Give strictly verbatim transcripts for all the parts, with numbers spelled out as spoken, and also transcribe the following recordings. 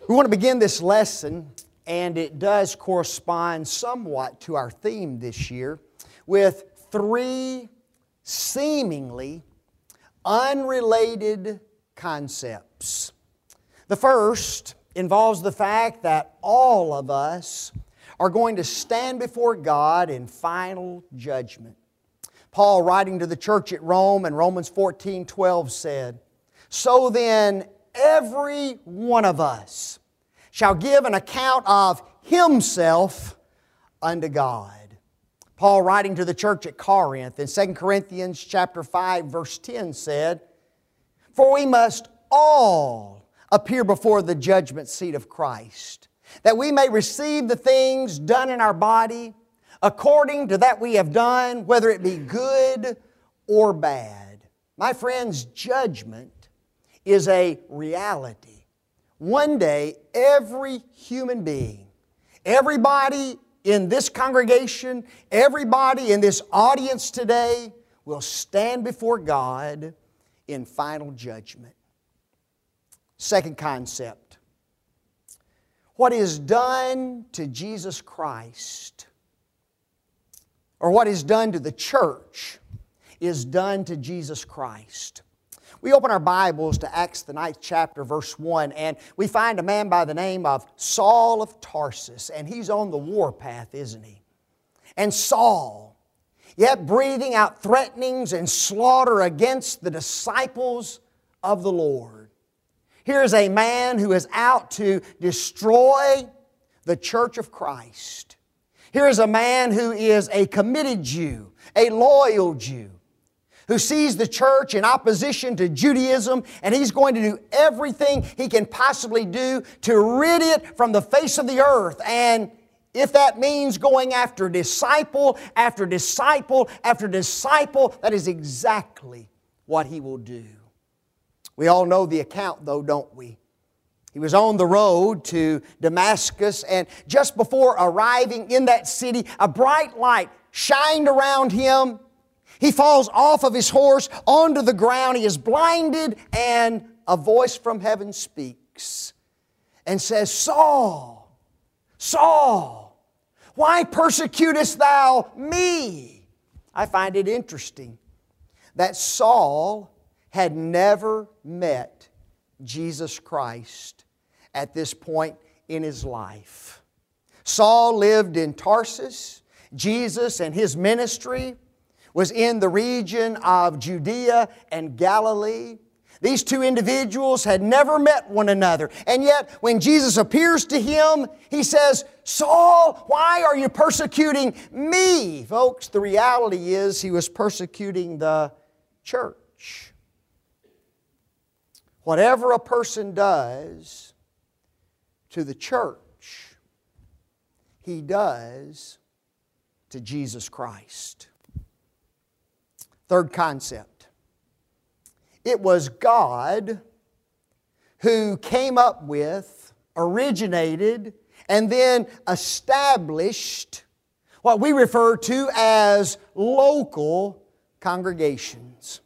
We want to begin this lesson, and it does correspond somewhat to our theme this year, with three seemingly unrelated concepts. The first involves the fact that all of us are going to stand before God in final judgment. Paul, writing to the church at Rome in Romans fourteen twelve, said, "So then every one of us shall give an account of himself unto God." Paul, writing to the church at Corinth in Second Corinthians chapter five, verse ten, said, "For we must all appear before the judgment seat of Christ, that we may receive the things done in our body according to that we have done, whether it be good or bad." My friends, judgment is a reality. One day, every human being, everybody in this congregation, everybody in this audience today will stand before God in final judgment. Second concept. What is done to Jesus Christ, or what is done to the church, is done to Jesus Christ. We open our Bibles to Acts the ninth chapter, verse one, and we find a man by the name of Saul of Tarsus, and he's on the warpath, isn't he? And Saul, yet breathing out threatenings and slaughter against the disciples of the Lord. Here's a man who is out to destroy the church of Christ. Here is a man who is a committed Jew, a loyal Jew, who sees the church in opposition to Judaism, and he's going to do everything he can possibly do to rid it from the face of the earth. And if that means going after disciple after disciple after disciple, that is exactly what he will do. We all know the account, though, don't we? He was on the road to Damascus, and just before arriving in that city, a bright light shined around him. He falls off of his horse onto the ground. He is blinded, and a voice from heaven speaks and says, "Saul, Saul, why persecutest thou me?" I find it interesting that Saul had never met Jesus Christ at this point in his life. Saul lived in Tarsus. Jesus and his ministry was in the region of Judea and Galilee. These two individuals had never met one another. And yet, when Jesus appears to him, he says, "Saul, why are you persecuting me?" Folks, the reality is he was persecuting the church. Whatever a person does to the church, he does to Jesus Christ. Third concept. It was God who came up with, originated, and then established what we refer to as local congregations.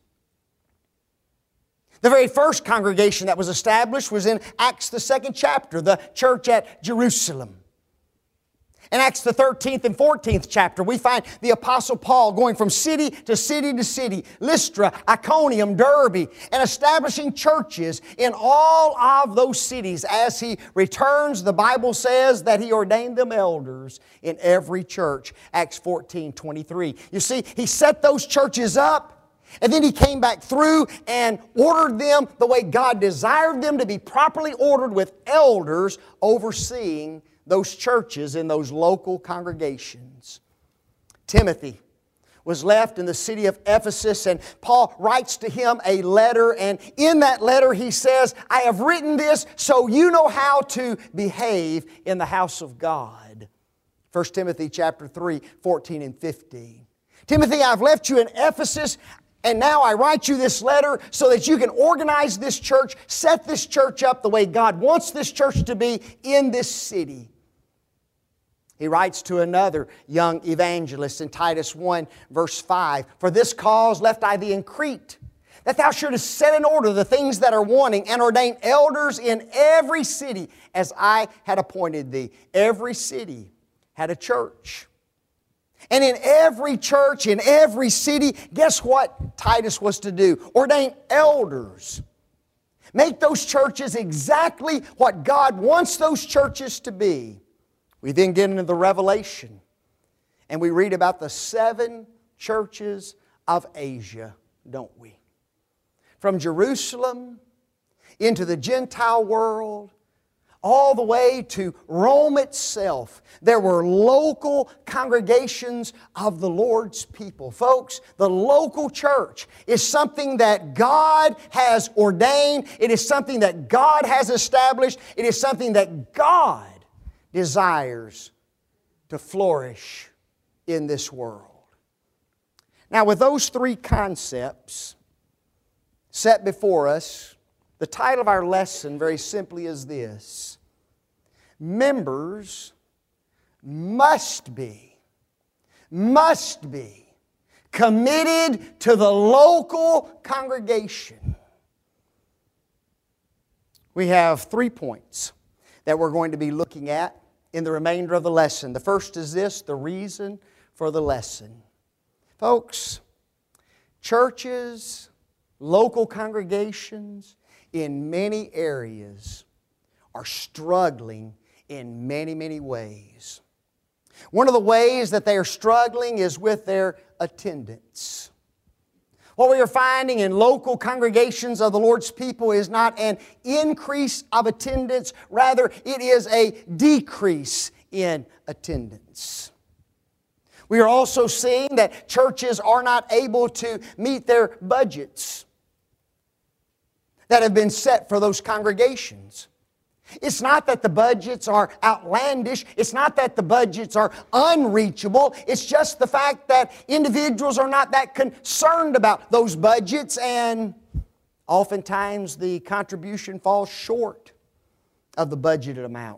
The very first congregation that was established was in Acts the second chapter, the church at Jerusalem. In Acts the thirteenth and fourteenth chapter, we find the Apostle Paul going from city to city to city, Lystra, Iconium, Derbe, and establishing churches in all of those cities. As he returns, the Bible says that he ordained them elders in every church, Acts fourteen twenty-three. You see, he set those churches up, and then he came back through and ordered them the way God desired them to be properly ordered, with elders overseeing those churches in those local congregations. Timothy was left in the city of Ephesus, and Paul writes to him a letter, and in that letter he says, "I have written this so you know how to behave in the house of God." First Timothy chapter three, fourteen and fifteen. "Timothy, I've left you in Ephesus, and now I write you this letter so that you can organize this church, set this church up the way God wants this church to be in this city." He writes to another young evangelist in Titus one, verse five, "For this cause left I thee in Crete, that thou shouldest set in order the things that are wanting, and ordain elders in every city, as I had appointed thee. Every city had a church. And in every church, in every city, guess what Titus was to do? Ordain elders. Make those churches exactly what God wants those churches to be. We then get into the Revelation, and we read about the seven churches of Asia, don't we? From Jerusalem into the Gentile world, all the way to Rome itself, there were local congregations of the Lord's people. Folks, the local church is something that God has ordained. It is something that God has established. It is something that God desires to flourish in this world. Now, with those three concepts set before us, the title of our lesson very simply is this: members must be, must be committed to the local congregation. We have three points that we're going to be looking at in the remainder of the lesson. The first is this: the reason for the lesson. Folks, churches, local congregations in many areas are struggling in many, many ways. One of the ways that they are struggling is with their attendance. What we are finding in local congregations of the Lord's people is not an increase of attendance, rather it is a decrease in attendance. We are also seeing that churches are not able to meet their budgets that have been set for those congregations. It's not that the budgets are outlandish. It's not that the budgets are unreachable. It's just the fact that individuals are not that concerned about those budgets, and oftentimes the contribution falls short of the budgeted amount.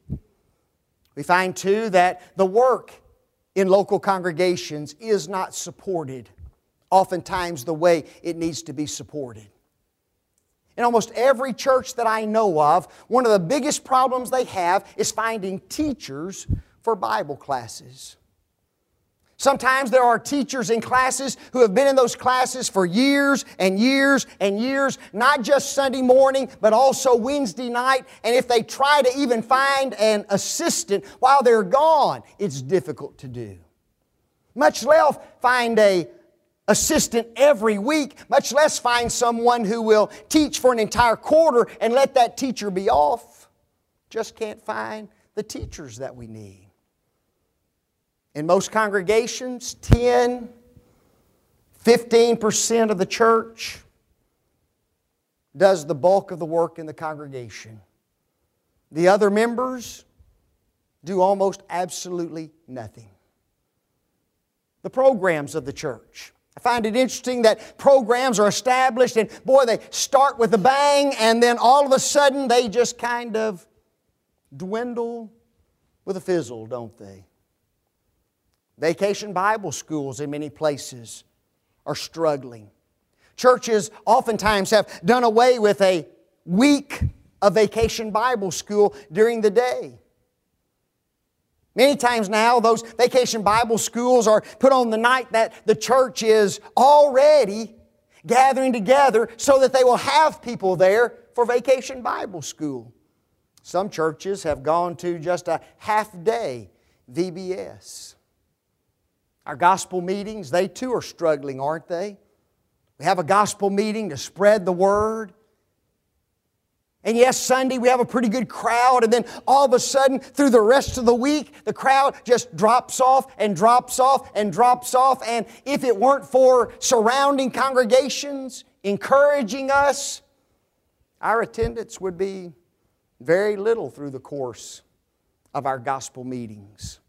We find too that the work in local congregations is not supported oftentimes the way it needs to be supported. In almost every church that I know of, one of the biggest problems they have is finding teachers for Bible classes. Sometimes there are teachers in classes who have been in those classes for years and years and years, not just Sunday morning, but also Wednesday night. And if they try to even find an assistant while they're gone, it's difficult to do. Much less find a assistant every week, much less find someone who will teach for an entire quarter and let that teacher be off. Just can't find the teachers that we need. In most congregations, ten, fifteen percent of the church does the bulk of the work in the congregation. The other members do almost absolutely nothing. The programs of the church. I find it interesting that programs are established and boy, they start with a bang and then all of a sudden they just kind of dwindle with a fizzle, don't they? Vacation Bible schools in many places are struggling. Churches oftentimes have done away with a week of Vacation Bible school during the day. Many times now, those Vacation Bible schools are put on the night that the church is already gathering together so that they will have people there for Vacation Bible school. Some churches have gone to just a half-day V B S. Our gospel meetings, they too are struggling, aren't they? We have a gospel meeting to spread the Word. And yes, Sunday we have a pretty good crowd, and then all of a sudden, through the rest of the week, the crowd just drops off and drops off and drops off. And if it weren't for surrounding congregations encouraging us, our attendance would be very little through the course of our gospel meetings.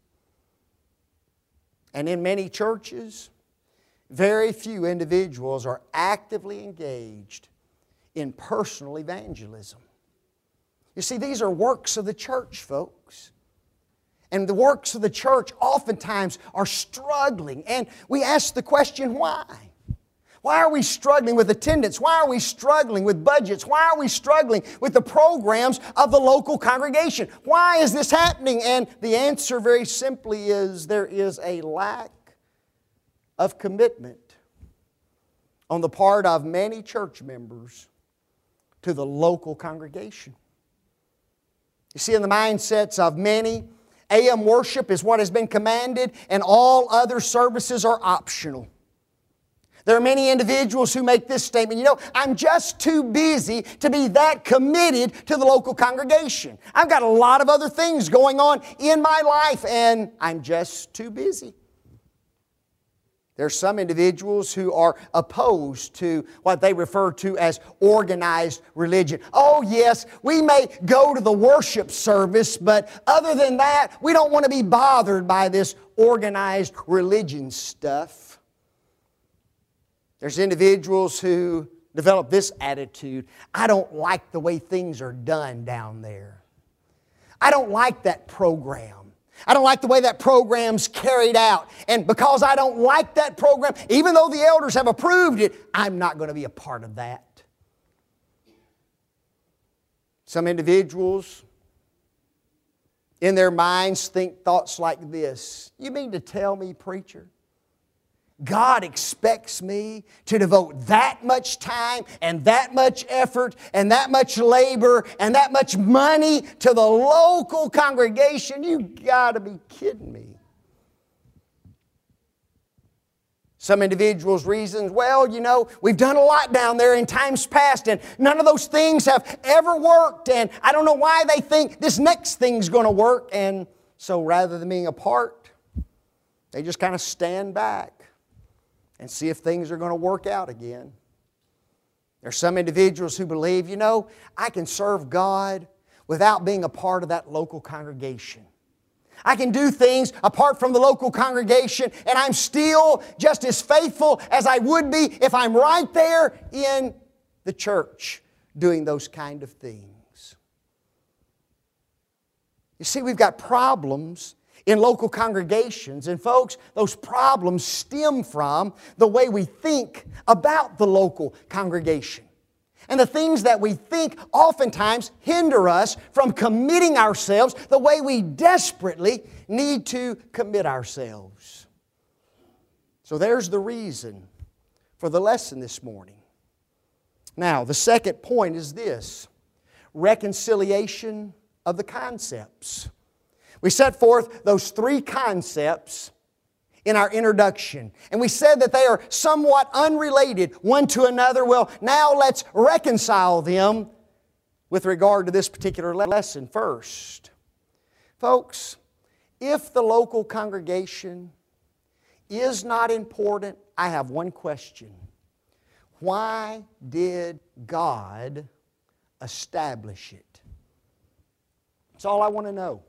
And in many churches, very few individuals are actively engaged in personal evangelism. You see, these are works of the church, folks. And the works of the church oftentimes are struggling. And we ask the question, why? Why are we struggling with attendance? Why are we struggling with budgets? Why are we struggling with the programs of the local congregation? Why is this happening? And the answer very simply is there is a lack of commitment on the part of many church members to the local congregation. You see, in the mindsets of many, A M worship is what has been commanded and all other services are optional. There are many individuals who make this statement, you know, I'm just too busy to be that committed to the local congregation. I've got a lot of other things going on in my life and I'm just too busy. There are some individuals who are opposed to what they refer to as organized religion. Oh yes, we may go to the worship service, but other than that, we don't want to be bothered by this organized religion stuff. There's individuals who develop this attitude. I don't like the way things are done down there. I don't like that program. I don't like the way that program's carried out. And because I don't like that program, even though the elders have approved it, I'm not going to be a part of that. Some individuals in their minds think thoughts like this. You mean to tell me, preacher, God expects me to devote that much time and that much effort and that much labor and that much money to the local congregation? You got to be kidding me. Some individuals' reasons, well, you know, we've done a lot down there in times past and none of those things have ever worked and I don't know why they think this next thing's going to work. And so rather than being a part, they just kind of stand back and see if things are going to work out again. There are some individuals who believe, you know, I can serve God without being a part of that local congregation. I can do things apart from the local congregation and I'm still just as faithful as I would be if I'm right there in the church doing those kind of things. You see, we've got problems in local congregations. And folks, those problems stem from the way we think about the local congregation. And the things that we think oftentimes hinder us from committing ourselves the way we desperately need to commit ourselves. So there's the reason for the lesson this morning. Now, the second point is this: reconciliation of the concepts. We set forth those three concepts in our introduction. And we said that they are somewhat unrelated one to another. Well, now let's reconcile them with regard to this particular lesson first. Folks, if the local congregation is not important, I have one question. Why did God establish it? That's all I want to know.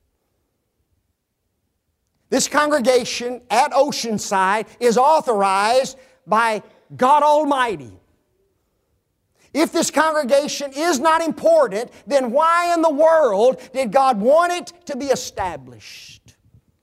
This congregation at Oceanside is authorized by God Almighty. If this congregation is not important, then why in the world did God want it to be established?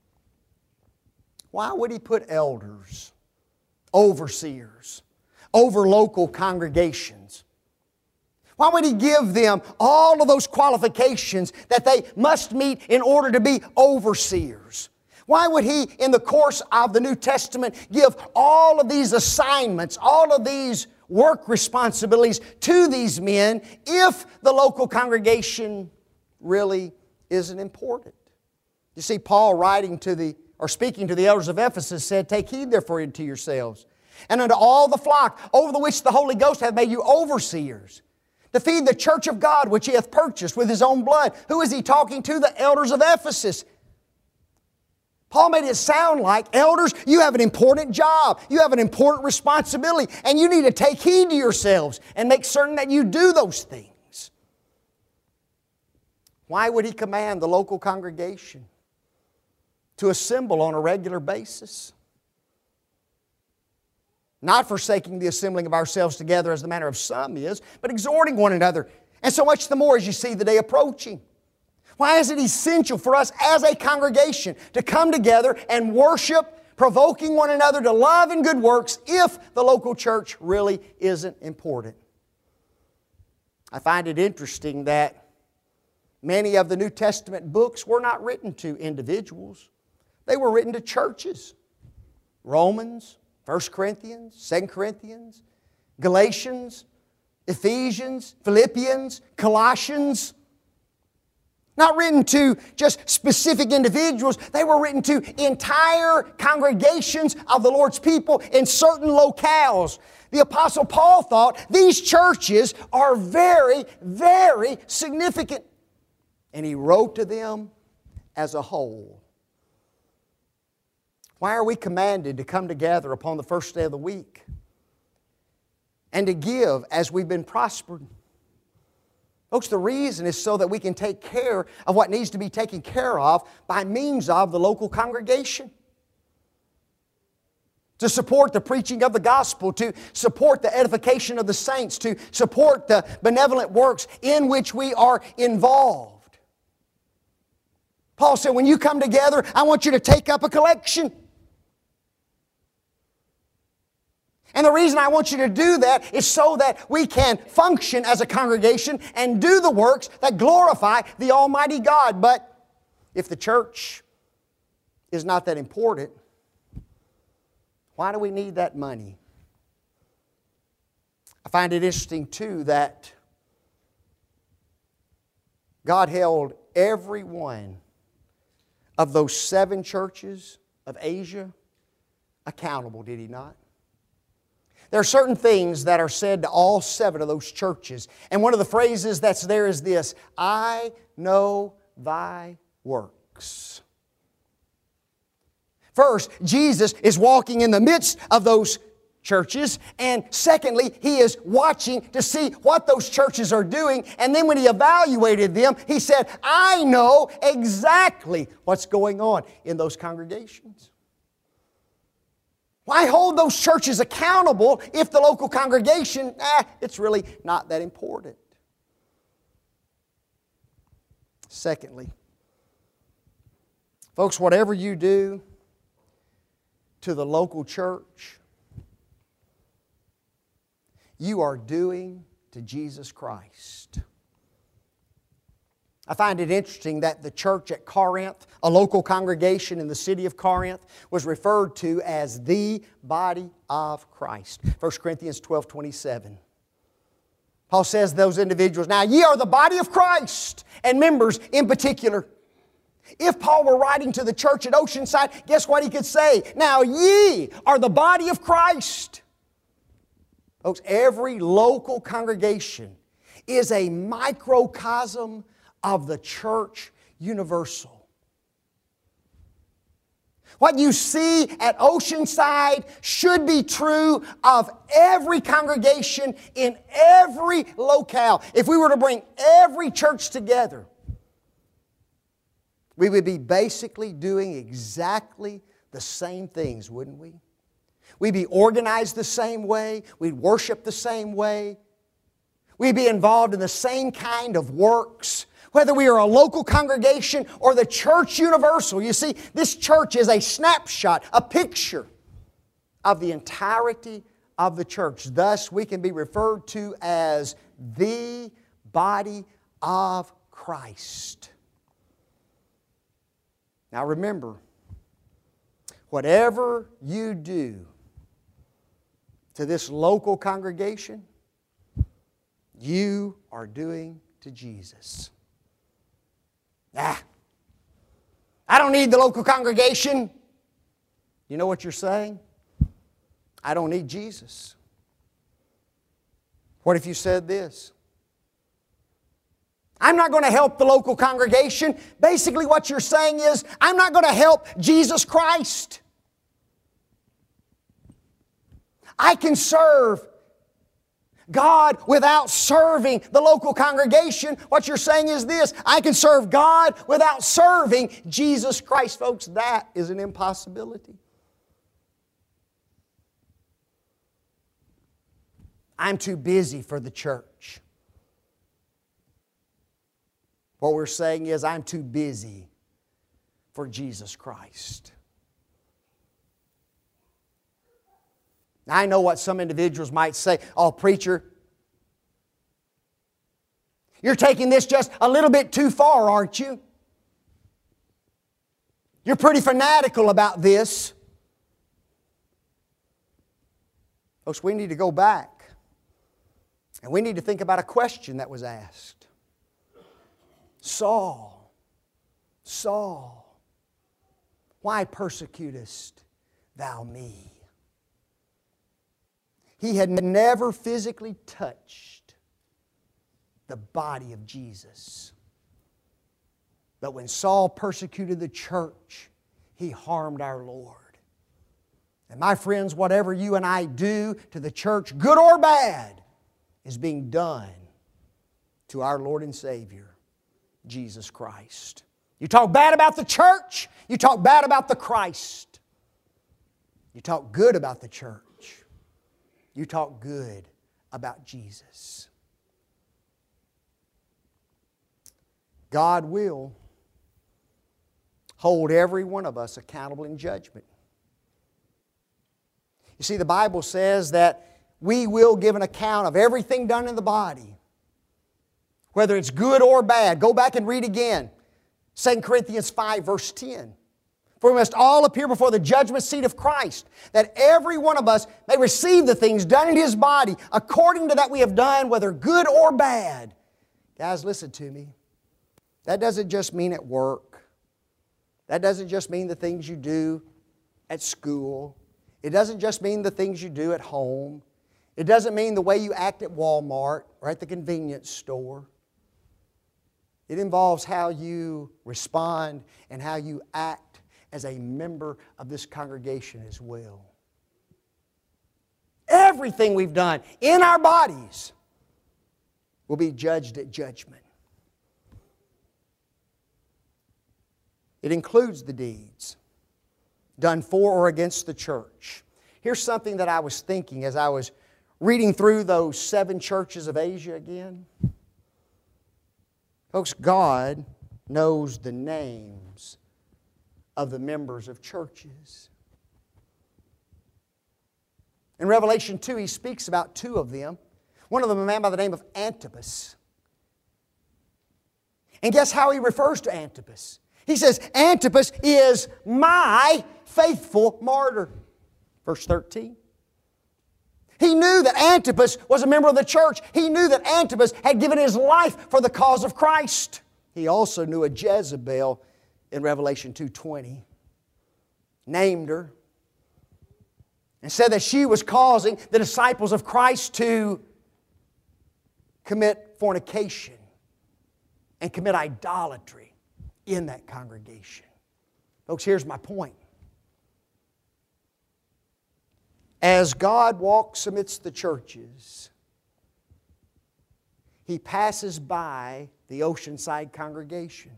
Why would He put elders, overseers, over local congregations? Why would He give them all of those qualifications that they must meet in order to be overseers? Why would He, in the course of the New Testament, give all of these assignments, all of these work responsibilities to these men if the local congregation really isn't important? You see, Paul writing to the, or speaking to the elders of Ephesus said, "Take heed therefore unto yourselves, and unto all the flock over the which the Holy Ghost hath made you overseers, to feed the church of God which He hath purchased with His own blood." Who is He talking to? The elders of Ephesus. Paul made it sound like, elders, you have an important job. You have an important responsibility. And you need to take heed to yourselves and make certain that you do those things. Why would He command the local congregation to assemble on a regular basis? Not forsaking the assembling of ourselves together as the manner of some is, but exhorting one another. And so much the more as you see the day approaching. Why is it essential for us as a congregation to come together and worship, provoking one another to love and good works if the local church really isn't important. I find it interesting that many of the New Testament books were not written to individuals. They were written to churches. Romans, First Corinthians, Second Corinthians, Galatians, Ephesians, Philippians, Colossians. Not written to just specific individuals. They were written to entire congregations of the Lord's people in certain locales. The Apostle Paul thought these churches are very, very significant. And he wrote to them as a whole. Why are we commanded to come together upon the first day of the week and to give as we've been prospered? Folks, the reason is so that we can take care of what needs to be taken care of by means of the local congregation. To support the preaching of the gospel, to support the edification of the saints, to support the benevolent works in which we are involved. Paul said, when you come together, I want you to take up a collection. And the reason I want you to do that is so that we can function as a congregation and do the works that glorify the Almighty God. But if the church is not that important, why do we need that money? I find it interesting too that God held every one of those seven churches of Asia accountable, did He not? There are certain things that are said to all seven of those churches. And one of the phrases that's there is this: I know thy works. First, Jesus is walking in the midst of those churches. And secondly, He is watching to see what those churches are doing. And then when He evaluated them, He said, I know exactly what's going on in those congregations. Why hold those churches accountable if the local congregation, eh, it's really not that important? Secondly, folks, whatever you do to the local church, you are doing to Jesus Christ. I find it interesting that the church at Corinth, a local congregation in the city of Corinth, was referred to as the body of Christ. First Corinthians twelve twenty-seven. Paul says to those individuals, now ye are the body of Christ, and members in particular. If Paul were writing to the church at Oceanside, guess what he could say? Now ye are the body of Christ. Folks, every local congregation is a microcosm of the church universal. What you see at Oceanside should be true of every congregation in every locale. If we were to bring every church together, we would be basically doing exactly the same things, wouldn't we? We'd be organized the same way. We'd worship the same way. We'd be involved in the same kind of works. Whether we are a local congregation or the church universal. You see, this church is a snapshot, a picture of the entirety of the church. Thus, we can be referred to as the body of Christ. Now remember, whatever you do to this local congregation, you are doing to Jesus. Ah, I don't need the local congregation. You know what you're saying? I don't need Jesus. What if you said this? I'm not going to help the local congregation. Basically what you're saying is, I'm not going to help Jesus Christ. I can serve God without serving the local congregation. What you're saying is this: I can serve God without serving Jesus Christ. Folks, that is an impossibility. I'm too busy for the church. What we're saying is, I'm too busy for Jesus Christ. I know what some individuals might say. Oh, preacher, you're taking this just a little bit too far, aren't you? You're pretty fanatical about this. Folks, we need to go back and we need to think about a question that was asked. Saul, Saul, why persecutest thou me? He had never physically touched the body of Jesus. But when Saul persecuted the church, he harmed our Lord. And my friends, whatever you and I do to the church, good or bad, is being done to our Lord and Savior, Jesus Christ. You talk bad about the church, you talk bad about the Christ. You talk good about the church, you talk good about Jesus. God will hold every one of us accountable in judgment. You see, the Bible says that we will give an account of everything done in the body, whether it's good or bad. Go back and read again. Second Corinthians five, verse ten. For we must all appear before the judgment seat of Christ, that every one of us may receive the things done in His body according to that we have done, whether good or bad. Guys, listen to me. That doesn't just mean at work. That doesn't just mean the things you do at school. It doesn't just mean the things you do at home. It doesn't mean the way you act at Walmart or at the convenience store. It involves how you respond and how you act as a member of this congregation as well. Everything we've done in our bodies will be judged at judgment. It includes the deeds done for or against the church. Here's something that I was thinking as I was reading through those seven churches of Asia again. Folks, God knows the names of the members of churches. In Revelation two, He speaks about two of them. One of them, a man by the name of Antipas. And guess how He refers to Antipas? He says, Antipas is my faithful martyr. Verse thirteen. He knew that Antipas was a member of the church. He knew that Antipas had given his life for the cause of Christ. He also knew a Jezebel in Revelation two twenty. Named her and said that she was causing the disciples of Christ to commit fornication and commit idolatry in that congregation. Folks, here's my point. As God walks amidst the churches, He passes by the Oceanside congregation.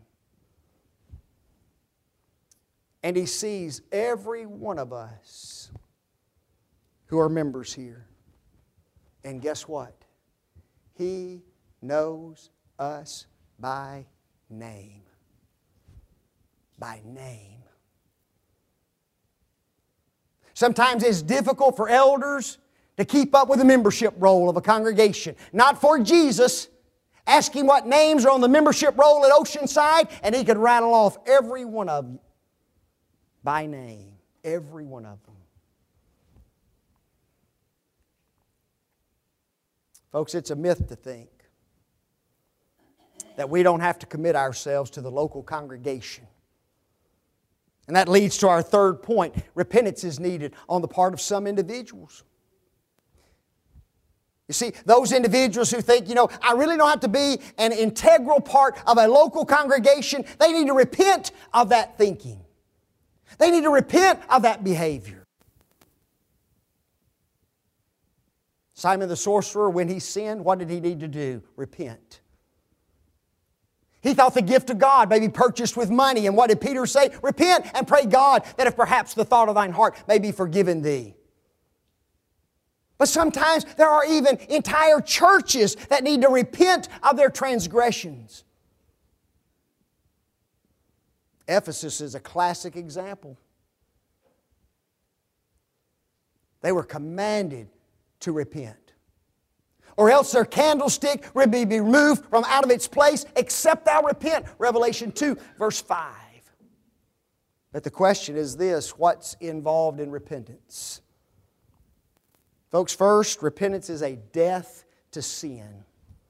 And He sees every one of us who are members here. And guess what? He knows us by name. By name. Sometimes it's difficult for elders to keep up with the membership roll of a congregation. Not for Jesus. Ask Him what names are on the membership roll at Oceanside, and He could rattle off every one of you by name. Every one of them. Folks, it's a myth to think that we don't have to commit ourselves to the local congregation. And that leads to our third point. Repentance is needed on the part of some individuals. You see, those individuals who think, you know, I really don't have to be an integral part of a local congregation, they need to repent of that thinking. They need to repent of that behavior. Simon the sorcerer, when he sinned, what did he need to do? Repent. He thought the gift of God may be purchased with money. And what did Peter say? Repent and pray God that if perhaps the thought of thine heart may be forgiven thee. But sometimes there are even entire churches that need to repent of their transgressions. Ephesus is a classic example. They were commanded to repent. Or else their candlestick would be removed from out of its place, except thou repent. Revelation two, verse five. But the question is this: what's involved in repentance? Folks, first, repentance is a death to sin.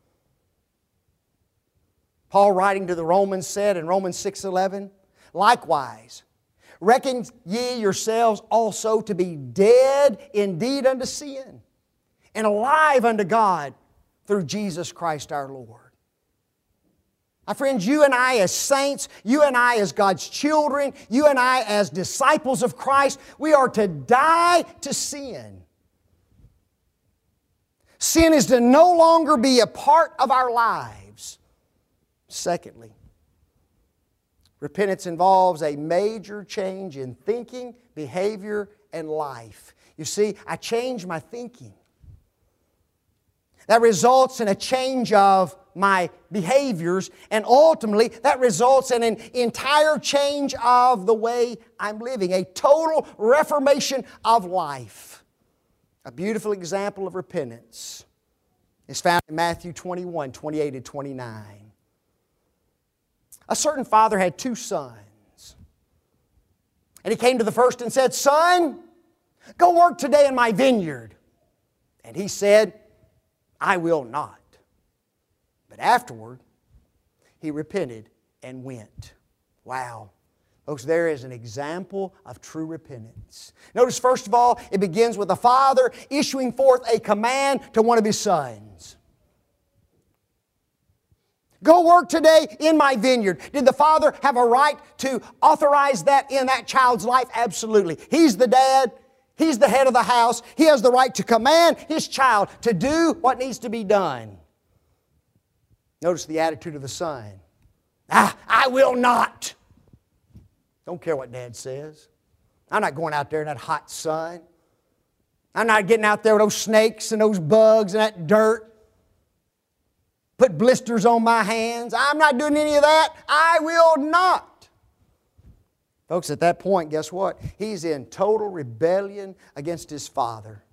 Paul, writing to the Romans, said in Romans six eleven, likewise, reckon ye yourselves also to be dead indeed unto sin, and alive unto God through Jesus Christ our Lord. My friends, you and I as saints, you and I as God's children, you and I as disciples of Christ, we are to die to sin. Sin is to no longer be a part of our lives. Secondly, repentance involves a major change in thinking, behavior, and life. You see, I change my thinking. That results in a change of my behaviors, and ultimately that results in an entire change of the way I'm living, a total reformation of life. A beautiful example of repentance is found in Matthew twenty-one, twenty-eight to twenty-nine. A certain father had two sons. And he came to the first and said, Son, go work today in my vineyard. And he said, I will not. But afterward, he repented and went. Wow. Folks, there is an example of true repentance. Notice, first of all, it begins with a father issuing forth a command to one of his sons. Go work today in my vineyard. Did the father have a right to authorize that in that child's life? Absolutely. He's the dad. He's the head of the house. He has the right to command his child to do what needs to be done. Notice the attitude of the son. Ah, I will not. Don't care what Dad says. I'm not going out there in that hot sun. I'm not getting out there with those snakes and those bugs and that dirt. Put blisters on my hands. I'm not doing any of that. I will not. Folks, at that point, guess what? He's in total rebellion against his father.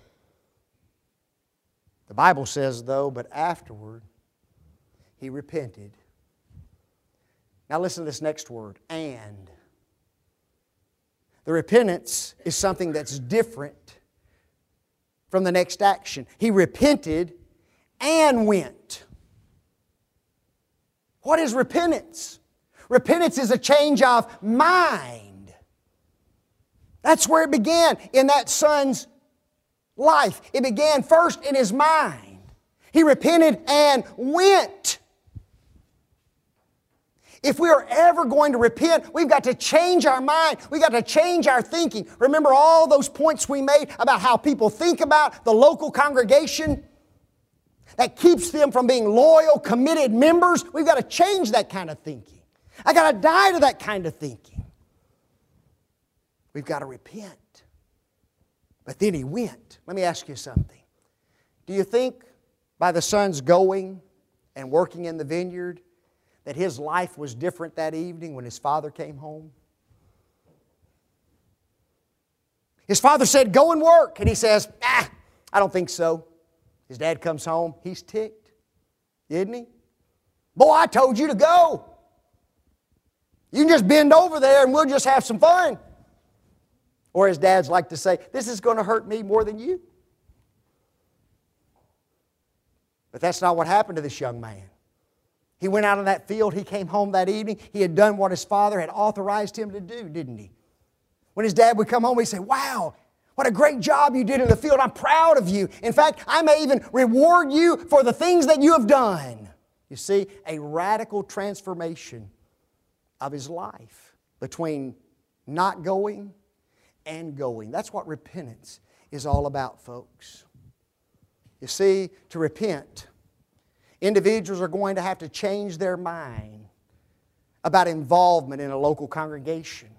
The Bible says, though, but afterward, he repented. Now listen to this next word, and. The repentance is something that's different from the next action. He repented and went. What is repentance? Repentance is a change of mind. That's where it began in that son's life. It began first in his mind. He repented and went. If we are ever going to repent, we've got to change our mind. We've got to change our thinking. Remember all those points we made about how people think about the local congregation? That keeps them from being loyal, committed members. We've got to change that kind of thinking. I've got to die to that kind of thinking. We've got to repent. But then he went. Let me ask you something. Do you think by the son's going and working in the vineyard that his life was different that evening when his father came home? His father said, go and work. And he says, ah, I don't think so. His dad comes home. He's ticked. Didn't he? Boy, I told you to go. You can just bend over there and we'll just have some fun. Or as dads like to say, this is going to hurt me more than you. But that's not what happened to this young man. He went out on that field. He came home that evening. He had done what his father had authorized him to do, didn't he? When his dad would come home, he'd say, wow, what a great job you did in the field. I'm proud of you. In fact, I may even reward you for the things that you have done. You see, a radical transformation of his life between not going and going. That's what repentance is all about, folks. You see, to repent, individuals are going to have to change their mind about involvement in a local congregation.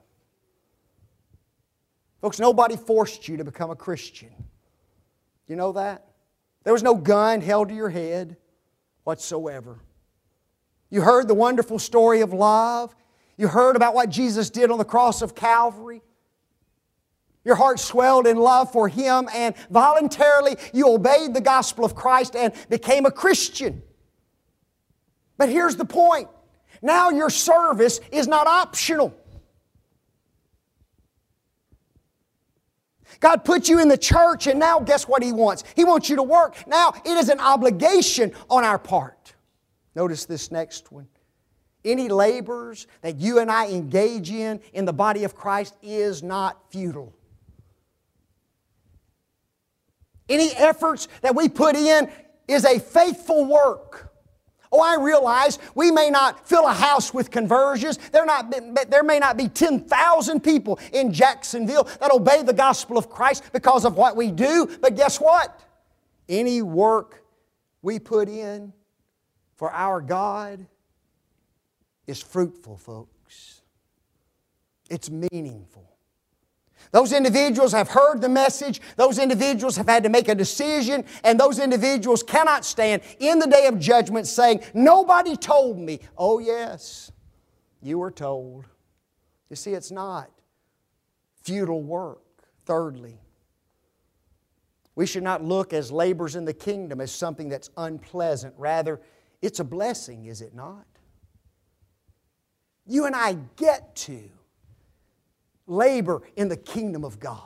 Folks, nobody forced you to become a Christian. You know that? There was no gun held to your head whatsoever. You heard the wonderful story of love. You heard about what Jesus did on the cross of Calvary. Your heart swelled in love for Him, and voluntarily you obeyed the gospel of Christ and became a Christian. But here's the point. Now your service is not optional. God put you in the church, and now guess what He wants? He wants you to work. Now it is an obligation on our part. Notice this next one. Any labors that you and I engage in in the body of Christ is not futile. Any efforts that we put in is a faithful work. Oh, I realize we may not fill a house with conversions. There, not, there may not be ten thousand people in Jacksonville that obey the gospel of Christ because of what we do. But guess what? Any work we put in for our God is fruitful, folks. It's meaningful. Those individuals have heard the message. Those individuals have had to make a decision. And those individuals cannot stand in the day of judgment saying, nobody told me. Oh yes, you were told. You see, it's not futile work. Thirdly, we should not look as labors in the kingdom as something that's unpleasant. Rather, it's a blessing, is it not? You and I get to labor in the kingdom of God.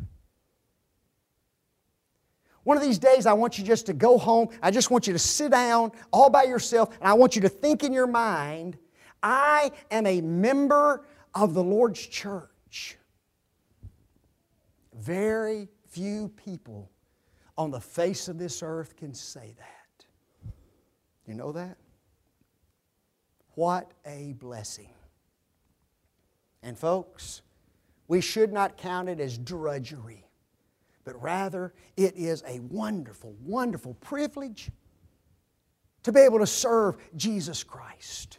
One of these days I want you just to go home. I just want you to sit down all by yourself, and I want you to think in your mind, I am a member of the Lord's church. Very few people on the face of this earth can say that. You know that? What a blessing. And folks, we should not count it as drudgery, but rather it is a wonderful, wonderful privilege to be able to serve Jesus Christ.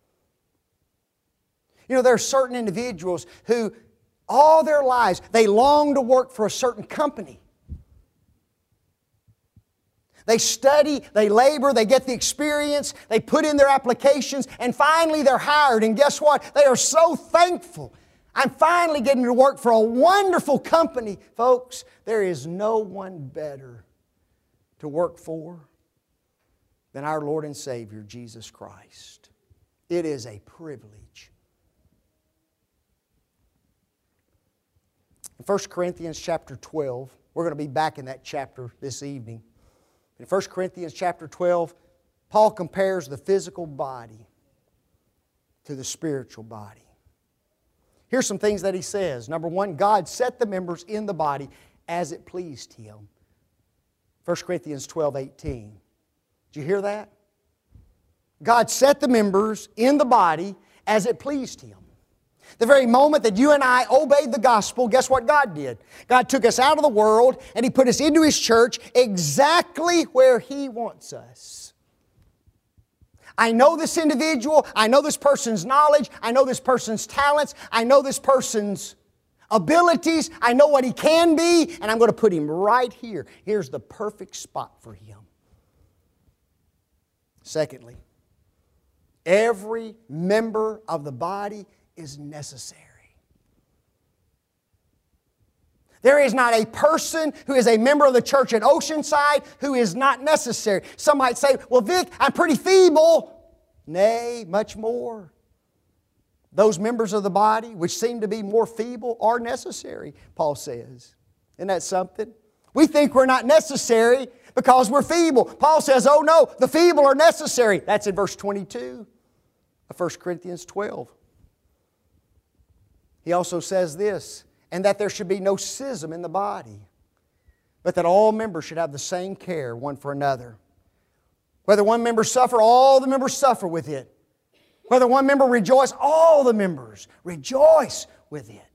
You know, there are certain individuals who all their lives they long to work for a certain company. They study, they labor, they get the experience, they put in their applications, and finally they're hired. And guess what? They are so thankful. I'm finally getting to work for a wonderful company. Folks, there is no one better to work for than our Lord and Savior, Jesus Christ. It is a privilege. In First Corinthians chapter twelve, we're going to be back in that chapter this evening. In First Corinthians chapter twelve, Paul compares the physical body to the spiritual body. Here's some things that he says. Number one, God set the members in the body as it pleased Him. First Corinthians twelve eighteen. Did you hear that? God set the members in the body as it pleased Him. The very moment that you and I obeyed the gospel, guess what God did? God took us out of the world and He put us into His church exactly where He wants us. I know this individual, I know this person's knowledge, I know this person's talents, I know this person's abilities, I know what he can be, and I'm going to put him right here. Here's the perfect spot for him. Secondly, every member of the body is necessary. There is not a person who is a member of the church at Oceanside who is not necessary. Some might say, well, Vic, I'm pretty feeble. Nay, much more. Those members of the body which seem to be more feeble are necessary, Paul says. Isn't that something? We think we're not necessary because we're feeble. Paul says, oh no, the feeble are necessary. That's in verse twenty-two of First Corinthians twelve. He also says this, and that there should be no schism in the body, but that all members should have the same care one for another. Whether one member suffer, all the members suffer with it. Whether one member rejoice, all the members rejoice with it.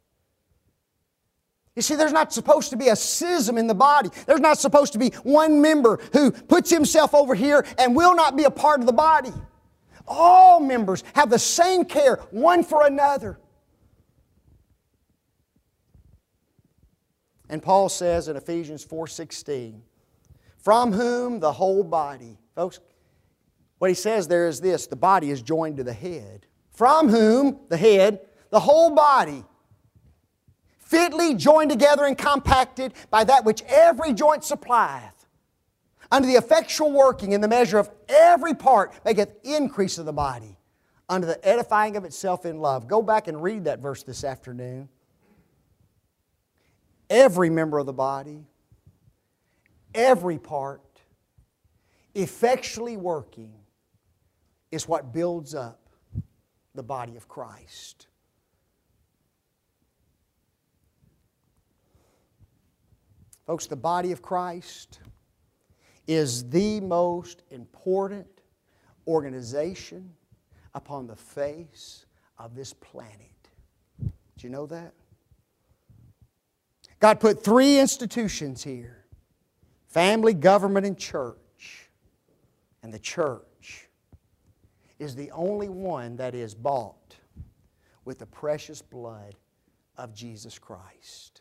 You see, there's not supposed to be a schism in the body. There's not supposed to be one member who puts himself over here and will not be a part of the body. All members have the same care one for another. And Paul says in Ephesians four sixteen, from whom the whole body, folks, what he says there is this, the body is joined to the head. From whom, the head, the whole body, fitly joined together and compacted by that which every joint supplieth, unto the effectual working in the measure of every part maketh increase of the body, unto the edifying of itself in love. Go back and read that verse this afternoon. Every member of the body, every part, effectually working is what builds up the body of Christ. Folks, the body of Christ is the most important organization upon the face of this planet. Did you know that? God put three institutions here: family, government, and church. And the church is the only one that is bought with the precious blood of Jesus Christ.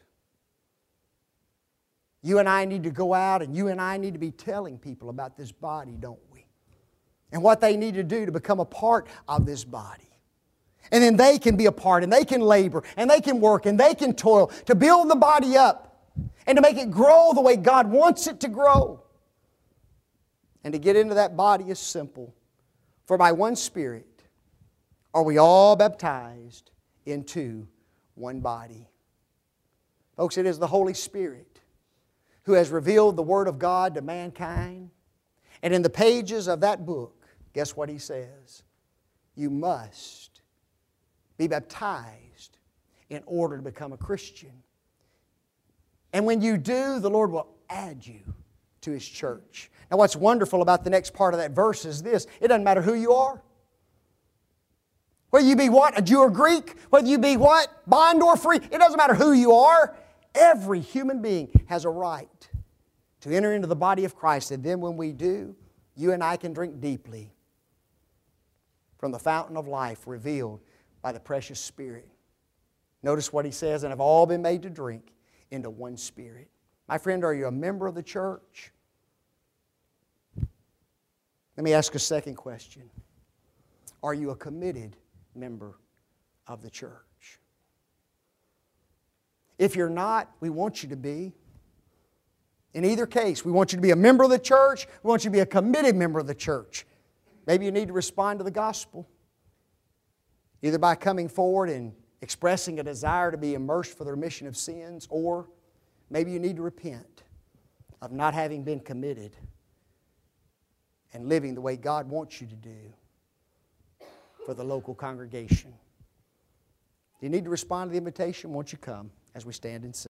You and I need to go out and you and I need to be telling people about this body, don't we? And what they need to do to become a part of this body. And then they can be a part and they can labor and they can work and they can toil to build the body up and to make it grow the way God wants it to grow. And to get into that body is simple. For by one Spirit are we all baptized into one body. Folks, it is the Holy Spirit who has revealed the Word of God to mankind. And in the pages of that book, guess what He says? You must be baptized in order to become a Christian. And when you do, the Lord will add you to His church. Now what's wonderful about the next part of that verse is this: it doesn't matter who you are. Whether you be what? A Jew or Greek? Whether you be what? Bond or free? It doesn't matter who you are. Every human being has a right to enter into the body of Christ. And then when we do, you and I can drink deeply from the fountain of life revealed by the precious Spirit. Notice what he says, and have all been made to drink into one Spirit. My friend, are you a member of the church? Let me ask a second question. Are you a committed member of the church? If you're not, we want you to be. In either case, we want you to be a member of the church. We want you to be a committed member of the church. Maybe you need to respond to the gospel, either by coming forward and expressing a desire to be immersed for the remission of sins, or maybe you need to repent of not having been committed and living the way God wants you to do for the local congregation. Do you need to respond to the invitation? Won't you come as we stand and sing?